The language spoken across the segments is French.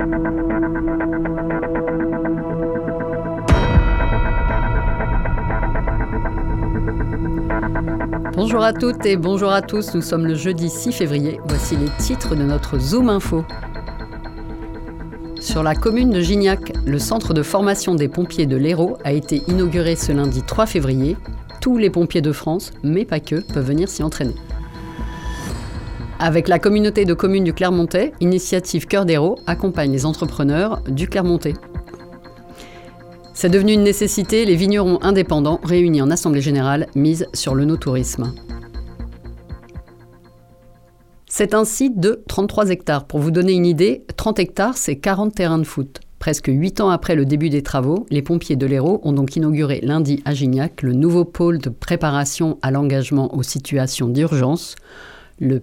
Bonjour à toutes et bonjour à tous, nous sommes le jeudi 6 février. Voici les titres de notre Zoom Info. Sur la commune de Gignac, le centre de formation des pompiers de l'Hérault a été inauguré ce lundi 3 février. Tous les pompiers de France, mais pas que, peuvent venir s'y entraîner. Avec la communauté de communes du Clermontais, Initiative Cœur d'Hérault accompagne les entrepreneurs du Clermontais. C'est devenu une nécessité, les vignerons indépendants réunis en assemblée générale misent sur le no-tourisme. C'est un site de 33 hectares. Pour vous donner une idée, 30 hectares, c'est 40 terrains de foot. Presque 8 ans après le début des travaux, les pompiers de l'Hérault ont donc inauguré lundi à Gignac le nouveau pôle de préparation à l'engagement aux situations d'urgence, le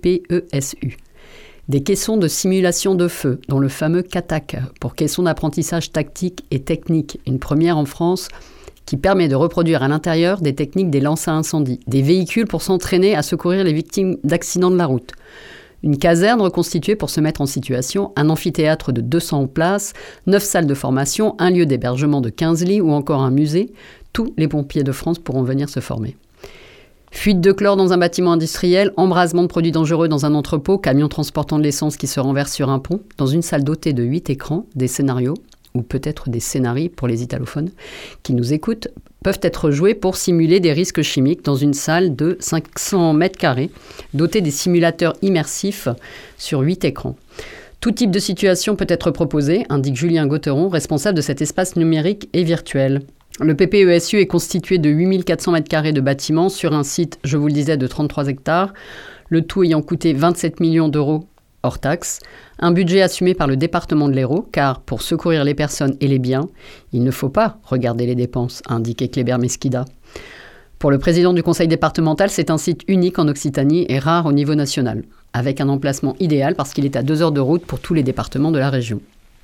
PPESU. Des caissons de simulation de feu, dont le fameux CATAC, pour caisson d'apprentissage tactique et technique, une première en France, qui permet de reproduire à l'intérieur des techniques des lances à incendie, des véhicules pour s'entraîner à secourir les victimes d'accidents de la route, une caserne reconstituée pour se mettre en situation, un amphithéâtre de 200 places, 9 salles de formation, un lieu d'hébergement de 15 lits ou encore un musée. Tous les pompiers de France pourront venir se former. Fuite de chlore dans un bâtiment industriel, embrasement de produits dangereux dans un entrepôt, camion transportant de l'essence qui se renverse sur un pont, dans une salle dotée de 8 écrans, des scénarios, ou peut-être des scénarii pour les italophones qui nous écoutent, peuvent être joués pour simuler des risques chimiques dans une salle de 500 mètres carrés, dotée des simulateurs immersifs sur 8 écrans. Tout type de situation peut être proposé, indique Julien Gautheron, responsable de cet espace numérique et virtuel. Le PPESU est constitué de 8400 m² de bâtiments sur un site, je vous le disais, de 33 hectares, le tout ayant coûté 27 millions d'euros hors taxes. Un budget assumé par le département de l'Hérault, car pour secourir les personnes et les biens, il ne faut pas regarder les dépenses, a indiqué Kléber Mesquida. Pour le président du conseil départemental, c'est un site unique en Occitanie et rare au niveau national, avec un emplacement idéal parce qu'il est à 2 heures de route pour tous les départements de la région.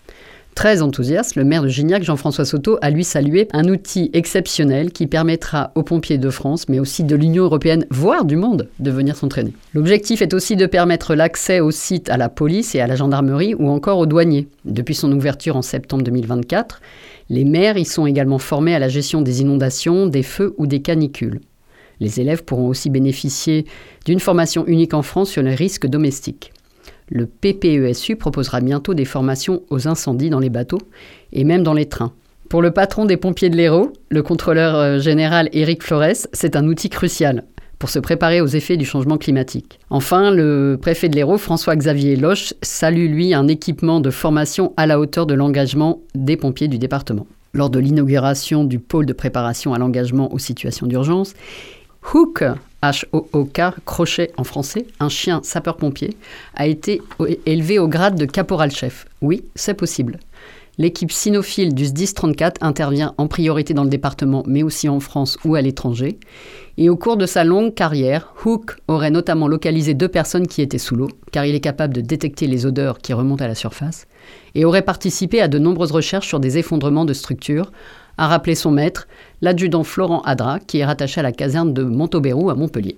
Très enthousiaste, le maire de Gignac, Jean-François Sauteau, a lui salué un outil exceptionnel qui permettra aux pompiers de France, mais aussi de l'Union européenne, voire du monde, de venir s'entraîner. L'objectif est aussi de permettre l'accès au site à la police et à la gendarmerie ou encore aux douaniers. Depuis son ouverture en septembre 2024, les maires y sont également formés à la gestion des inondations, des feux ou des canicules. Les élèves pourront aussi bénéficier d'une formation unique en France sur les risques domestiques. Le PPESU proposera bientôt des formations aux incendies dans les bateaux et même dans les trains. Pour le patron des pompiers de l'Hérault, le contrôleur général Éric Flores, c'est un outil crucial pour se préparer aux effets du changement climatique. Enfin, le préfet de l'Hérault, François-Xavier Loche, salue lui un équipement de formation à la hauteur de l'engagement des pompiers du département. Lors de l'inauguration du pôle de préparation à l'engagement aux situations d'urgence, Hook, H-O-O-K, crochet en français, un chien sapeur-pompier, a été élevé au grade de caporal-chef. Oui, c'est possible. L'équipe cynophile du SDIS 34 intervient en priorité dans le département, mais aussi en France ou à l'étranger. Et au cours de sa longue carrière, Hook aurait notamment localisé 2 personnes qui étaient sous l'eau, car il est capable de détecter les odeurs qui remontent à la surface, et aurait participé à de nombreuses recherches sur des effondrements de structures, a rappelé son maître, l'adjudant Florent Adra, qui est rattaché à la caserne de Montaubayrou à Montpellier.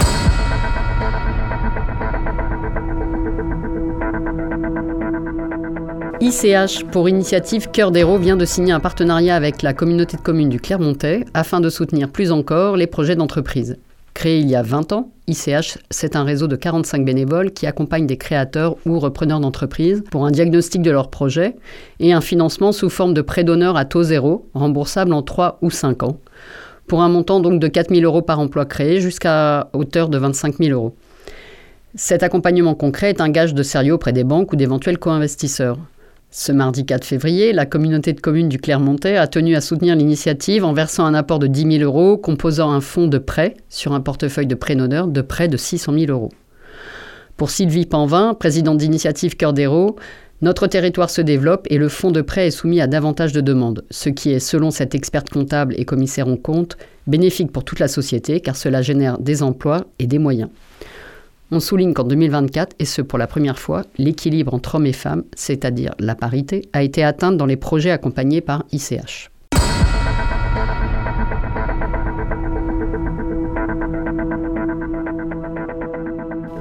ICH, pour Initiative Cœur d'Hérault, vient de signer un partenariat avec la communauté de communes du Clermontais afin de soutenir plus encore les projets d'entreprise. Créé il y a 20 ans, ICH, c'est un réseau de 45 bénévoles qui accompagnent des créateurs ou repreneurs d'entreprises pour un diagnostic de leur projet et un financement sous forme de prêt d'honneur à taux zéro, remboursable en 3 ou 5 ans, pour un montant donc de 4 000 € par emploi créé jusqu'à hauteur de 25 000 €. Cet accompagnement concret est un gage de sérieux auprès des banques ou d'éventuels co-investisseurs. Ce mardi 4 février, la communauté de communes du Clermontais a tenu à soutenir l'initiative en versant un apport de 10 000 € composant un fonds de prêt sur un portefeuille de prêt d'honneur de près de 600 000 €. Pour Sylvie Panvin, présidente d'Initiative Cœur d'Hérault, notre territoire se développe et le fonds de prêt est soumis à davantage de demandes, ce qui est, selon cette experte comptable et commissaire en compte, bénéfique pour toute la société car cela génère des emplois et des moyens. On souligne qu'en 2024, et ce pour la première fois, l'équilibre entre hommes et femmes, c'est-à-dire la parité, a été atteinte dans les projets accompagnés par ICH.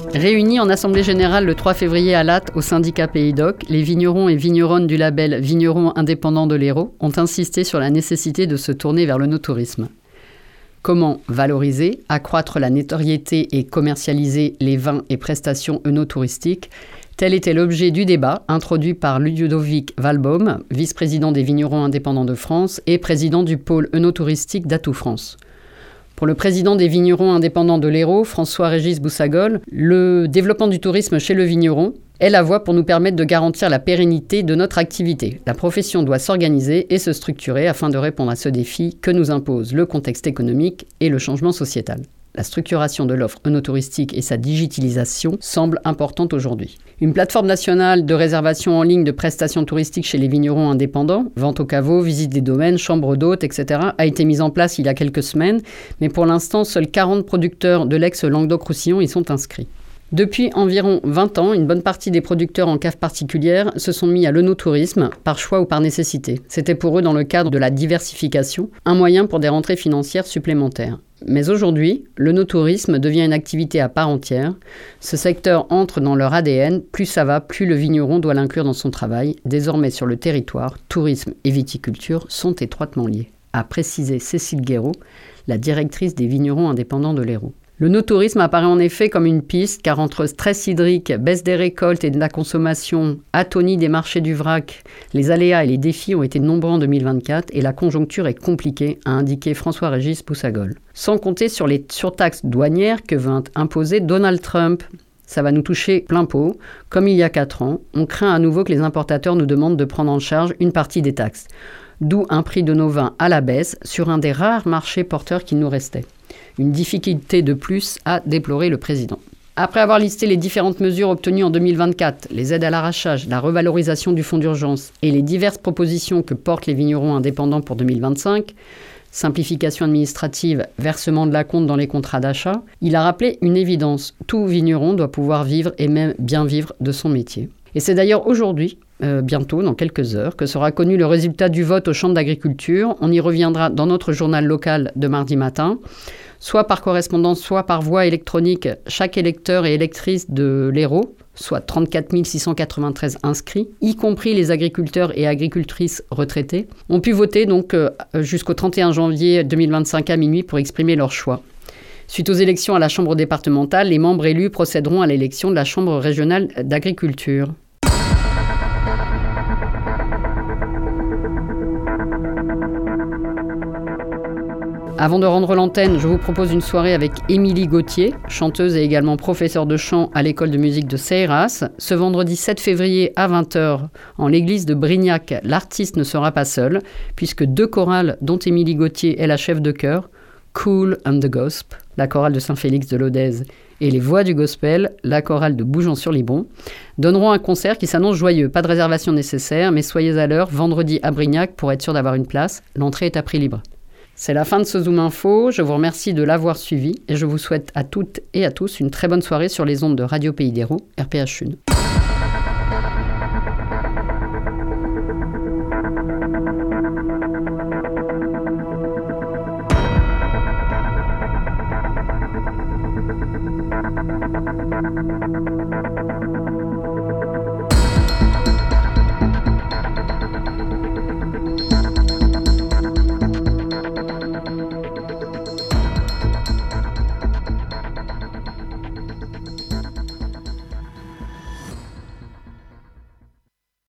Réunis en assemblée générale le 3 février à Latte au syndicat Pays d'Oc, les vignerons et vigneronnes du label Vignerons indépendants de l'Hérault ont insisté sur la nécessité de se tourner vers l'œnotourisme. Comment valoriser, accroître la notoriété et commercialiser les vins et prestations œnotouristiques ? Tel était l'objet du débat introduit par Ludovic Valbaum, vice-président des vignerons indépendants de France et président du pôle œnotouristique d'Atout France. Pour le président des vignerons indépendants de l'Hérault, François-Régis Boussagol, le développement du tourisme chez le vigneron est la voie pour nous permettre de garantir la pérennité de notre activité. La profession doit s'organiser et se structurer afin de répondre à ce défi que nous impose le contexte économique et le changement sociétal. La structuration de l'offre œnotouristique et sa digitalisation semblent importantes aujourd'hui. Une plateforme nationale de réservation en ligne de prestations touristiques chez les vignerons indépendants, vente au caveau, visite des domaines, chambres d'hôtes, etc., a été mise en place il y a quelques semaines, mais pour l'instant, seuls 40 producteurs de l'ex-Languedoc-Roussillon y sont inscrits. Depuis environ 20 ans, une bonne partie des producteurs en cave particulière se sont mis à l'œnotourisme, par choix ou par nécessité. C'était pour eux, dans le cadre de la diversification, un moyen pour des rentrées financières supplémentaires. Mais aujourd'hui, l'œnotourisme devient une activité à part entière. Ce secteur entre dans leur ADN. Plus ça va, plus le vigneron doit l'inclure dans son travail. Désormais, sur le territoire, tourisme et viticulture sont étroitement liés, a précisé Cécile Guéraud, la directrice des vignerons indépendants de l'Hérault. L'œnotourisme apparaît en effet comme une piste, car entre stress hydrique, baisse des récoltes et de la consommation, atonie des marchés du vrac, les aléas et les défis ont été nombreux en 2024 et la conjoncture est compliquée, a indiqué François-Régis Boussagol. Sans compter sur les surtaxes douanières que veut imposer Donald Trump. Ça va nous toucher plein pot. Comme il y a 4 ans, on craint à nouveau que les importateurs nous demandent de prendre en charge une partie des taxes. D'où un prix de nos vins à la baisse sur un des rares marchés porteurs qui nous restait. Une difficulté de plus a déploré le président. Après avoir listé les différentes mesures obtenues en 2024, les aides à l'arrachage, la revalorisation du fonds d'urgence et les diverses propositions que portent les vignerons indépendants pour 2025, simplification administrative, versement de l'acompte dans les contrats d'achat, il a rappelé une évidence. Tout vigneron doit pouvoir vivre et même bien vivre de son métier. Et c'est d'ailleurs aujourd'hui, bientôt, dans quelques heures, que sera connu le résultat du vote aux chambres d'agriculture. On y reviendra dans notre journal local de mardi matin. Soit par correspondance, soit par voie électronique, chaque électeur et électrice de l'Hérault, soit 34 693 inscrits, y compris les agriculteurs et agricultrices retraités, ont pu voter donc jusqu'au 31 janvier 2025 à minuit pour exprimer leur choix. Suite aux élections à la Chambre départementale, les membres élus procéderont à l'élection de la Chambre régionale d'agriculture. Avant de rendre l'antenne, je vous propose une soirée avec Émilie Gauthier, chanteuse et également professeure de chant à l'école de musique de Seyras. Ce vendredi 7 février à 20h, en l'église de Brignac, l'artiste ne sera pas seul, puisque 2 chorales, dont Émilie Gauthier est la chef de chœur, Cool and the Gospel, la chorale de Saint-Félix de Lodèze, et les Voix du Gospel, la chorale de Bougeant-sur-Libon, donneront un concert qui s'annonce joyeux. Pas de réservation nécessaire, mais soyez à l'heure, vendredi à Brignac, pour être sûr d'avoir une place. L'entrée est à prix libre. C'est la fin de ce Zoom Info. Je vous remercie de l'avoir suivi et je vous souhaite à toutes et à tous une très bonne soirée sur les ondes de Radio Pays d'Hérault, RPH 1.